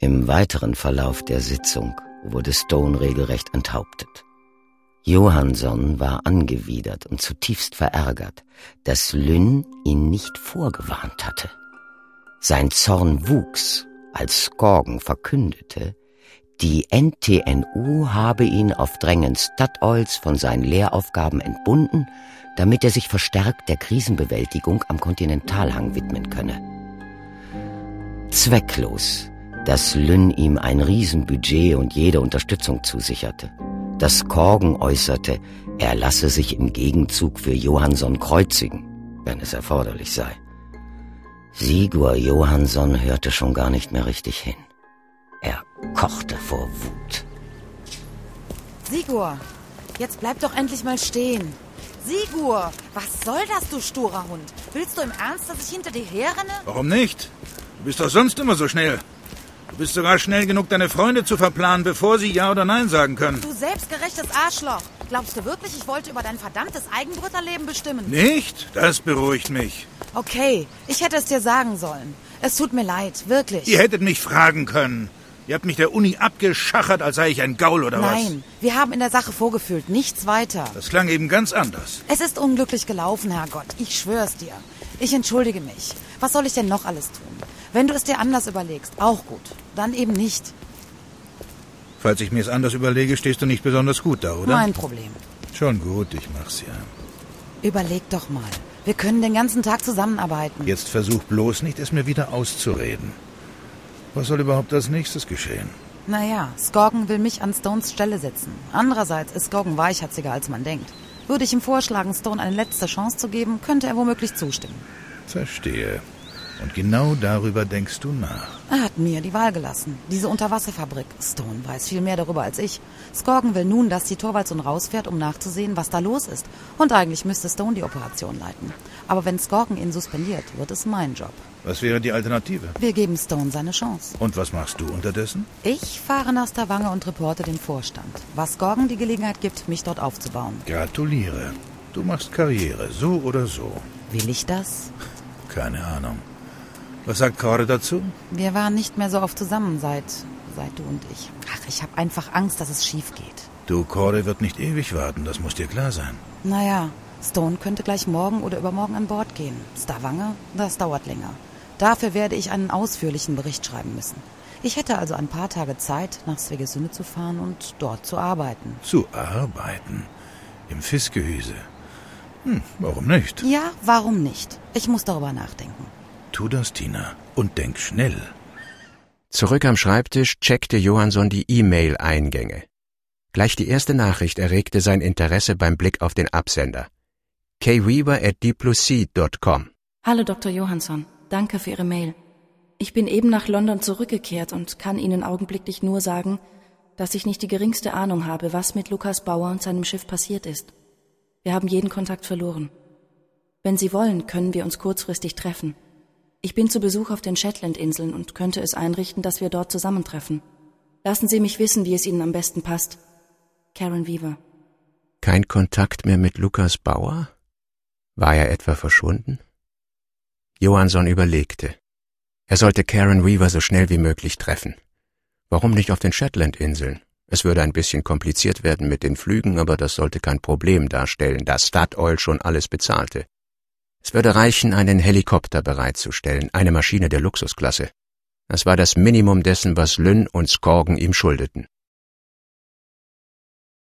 Im weiteren Verlauf der Sitzung wurde Stone regelrecht enthauptet. Johansson war angewidert und zutiefst verärgert, dass Lynn ihn nicht vorgewarnt hatte. Sein Zorn wuchs, als Skorgen verkündete, die NTNU habe ihn auf Drängen Statoils von seinen Lehraufgaben entbunden, damit er sich verstärkt der Krisenbewältigung am Kontinentalhang widmen könne. Zwecklos, dass Lynn ihm ein Riesenbudget und jede Unterstützung zusicherte. Dass Skorgen äußerte, er lasse sich im Gegenzug für Johansson kreuzigen, wenn es erforderlich sei. Sigur Johansson hörte schon gar nicht mehr richtig hin. Er kochte vor Wut. Sigur, jetzt bleib doch endlich mal stehen. Sigur, was soll das, du sturer Hund? Willst du im Ernst, dass ich hinter dir herrenne? Warum nicht? Du bist doch sonst immer so schnell. Du bist sogar schnell genug, deine Freunde zu verplanen, bevor sie Ja oder Nein sagen können. Du selbstgerechtes Arschloch. Glaubst du wirklich, ich wollte über dein verdammtes Eigenbrüterleben bestimmen? Nicht? Das beruhigt mich. Okay, ich hätte es dir sagen sollen. Es tut mir leid, wirklich. Ihr hättet mich fragen können. Ihr habt mich der Uni abgeschachert, als sei ich ein Gaul oder was? Nein, wir haben in der Sache vorgefühlt, nichts weiter. Das klang eben ganz anders. Es ist unglücklich gelaufen, Herrgott. Ich schwör's dir. Ich entschuldige mich. Was soll ich denn noch alles tun? Wenn du es dir anders überlegst, auch gut. Dann eben nicht. Falls ich mir es anders überlege, stehst du nicht besonders gut da, oder? Mein Problem. Schon gut, ich mach's ja. Überleg doch mal. Wir können den ganzen Tag zusammenarbeiten. Jetzt versuch bloß nicht, es mir wieder auszureden. Was soll überhaupt als nächstes geschehen? Naja, Skorgen will mich an Stones Stelle setzen. Andererseits ist Skorgen weichherziger, als man denkt. Würde ich ihm vorschlagen, Stone eine letzte Chance zu geben, könnte er womöglich zustimmen. Verstehe. Und genau darüber denkst du nach. Er hat mir die Wahl gelassen. Diese Unterwasserfabrik. Stone weiß viel mehr darüber als ich. Skorgen will nun, dass die Thorvaldson rausfährt, um nachzusehen, was da los ist. Und eigentlich müsste Stone die Operation leiten. Aber wenn Skorgen ihn suspendiert, wird es mein Job. Was wäre die Alternative? Wir geben Stone seine Chance. Und was machst du unterdessen? Ich fahre nach Stavanger und reporte dem Vorstand. Was Skorgen die Gelegenheit gibt, mich dort aufzubauen. Gratuliere. Du machst Karriere, so oder so. Will ich das? Keine Ahnung. Was sagt Kåre dazu? Wir waren nicht mehr so oft zusammen seit du und ich. Ach, ich habe einfach Angst, dass es schief geht. Du, Kåre wird nicht ewig warten, das muss dir klar sein. Naja, Stone könnte gleich morgen oder übermorgen an Bord gehen. Stavanger, das dauert länger. Dafür werde ich einen ausführlichen Bericht schreiben müssen. Ich hätte also ein paar Tage Zeit, nach Svigesund zu fahren und dort zu arbeiten. Zu arbeiten? Im Fiskehüse? Warum nicht? Ja, warum nicht? Ich muss darüber nachdenken. Tu das, Tina, und denk schnell. Zurück am Schreibtisch checkte Johansson die E-Mail-Eingänge. Gleich die erste Nachricht erregte sein Interesse beim Blick auf den Absender. kweaver@d+c.com. Hallo Dr. Johansson, danke für Ihre Mail. Ich bin eben nach London zurückgekehrt und kann Ihnen augenblicklich nur sagen, dass ich nicht die geringste Ahnung habe, was mit Lukas Bauer und seinem Schiff passiert ist. Wir haben jeden Kontakt verloren. Wenn Sie wollen, können wir uns kurzfristig treffen. Ich bin zu Besuch auf den Shetlandinseln und könnte es einrichten, dass wir dort zusammentreffen. Lassen Sie mich wissen, wie es Ihnen am besten passt. Karen Weaver. Kein Kontakt mehr mit Lukas Bauer? War er etwa verschwunden? Johansson überlegte. Er sollte Karen Weaver so schnell wie möglich treffen. Warum nicht auf den Shetlandinseln? Es würde ein bisschen kompliziert werden mit den Flügen, aber das sollte kein Problem darstellen, da Statoil schon alles bezahlte. Es würde reichen, einen Helikopter bereitzustellen, eine Maschine der Luxusklasse. Das war das Minimum dessen, was Lynn und Skorgen ihm schuldeten.